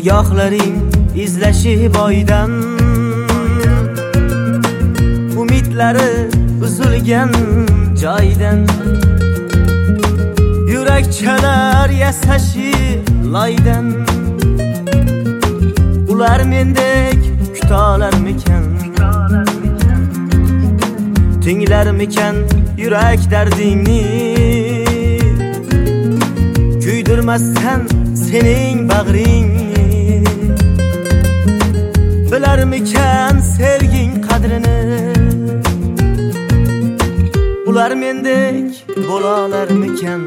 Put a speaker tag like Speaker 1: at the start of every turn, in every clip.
Speaker 1: nigohlaring izlashi boydan, umidlari uzilgan joydan, yurakchalar yasashi loydan. Ular mendek kutalarmikan, tinglarmikan yurak dardingni, kuydirmasdan sening bag'ringni. Bilarmikan sevging qadrini, ular mendek bo'lalarmikan.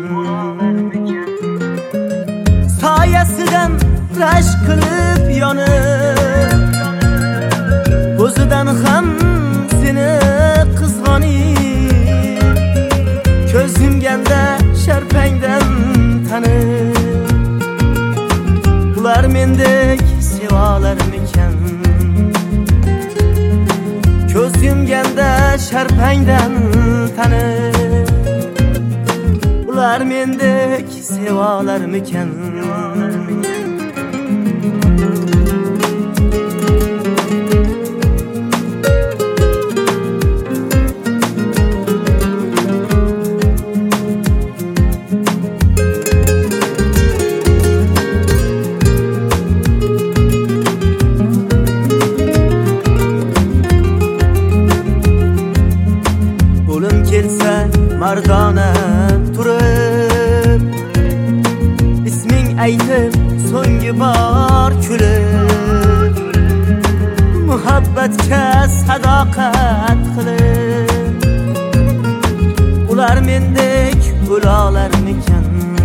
Speaker 1: Soyasidan rashk qilib yonib, o'zidan ham seni qizg'onib, ko'z yumganda sharpangdan tanib, ular mendek sevalarmikan. Ko'z yumganda sharpangdan tanib, ular mendek sevalarmikan. Kelsa mardona turib, isming aytib so'nggi bor kulib, muhabbatga sadoqat qilib, ular mendek o'lalarmikan.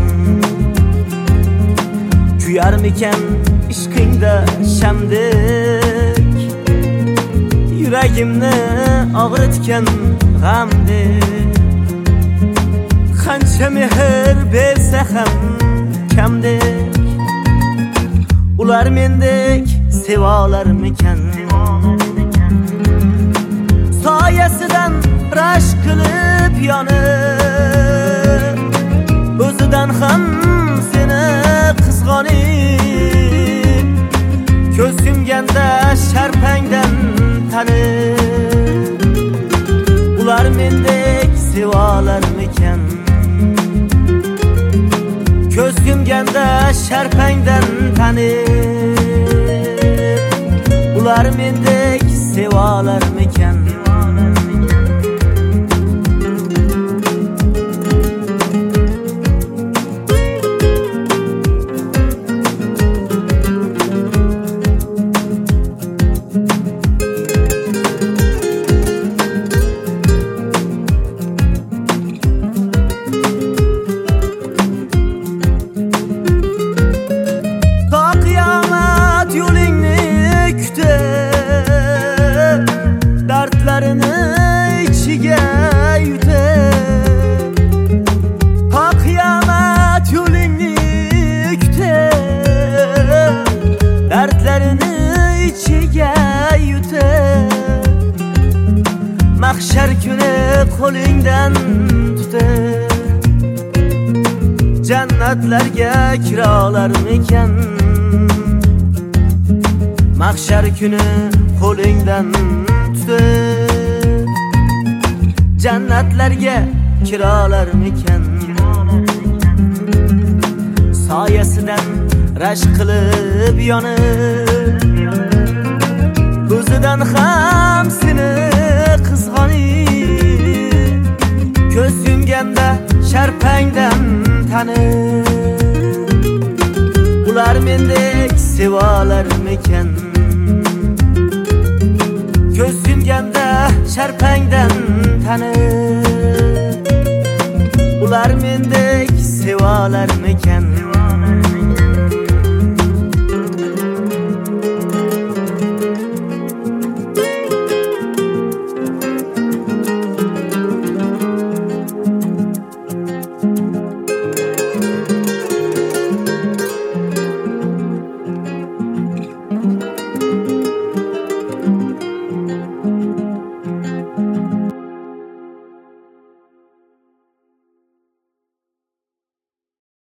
Speaker 1: Kuyarmikan ishqingda shamdek, yuragimni og'ritgan g'amdek. Qancha mehr bersa ham kamdek, ular mendek sevalarmikan. Soyasidan rashk qilib yonib, o'zidan ham seni qizg'onib, ko'z yumganda sharpangdan tanib, ular mendek sevalarmikan. Ko'z yumganda sharpangdan tanib, ular mendek sevalarmikan. Dardlarini ichiga yutib, ta qiyomat yo'lingni kutib, dardlarini ichiga yutib, mahshar kuni qo'lingdan tutib, jannatlarga kiralarmikan. Mahshar kuni qo'lingdan tutib, jannatlarga kiralarmikan. Soyasidan rashk qilib yonib, o'zidan ham seni qizg'onib, ko'z yumganda sharpangdan tanib, ular mendek sevalarmikan. Ko'z yumganda sharpangdan tanib, ular mendek sevalarmikan.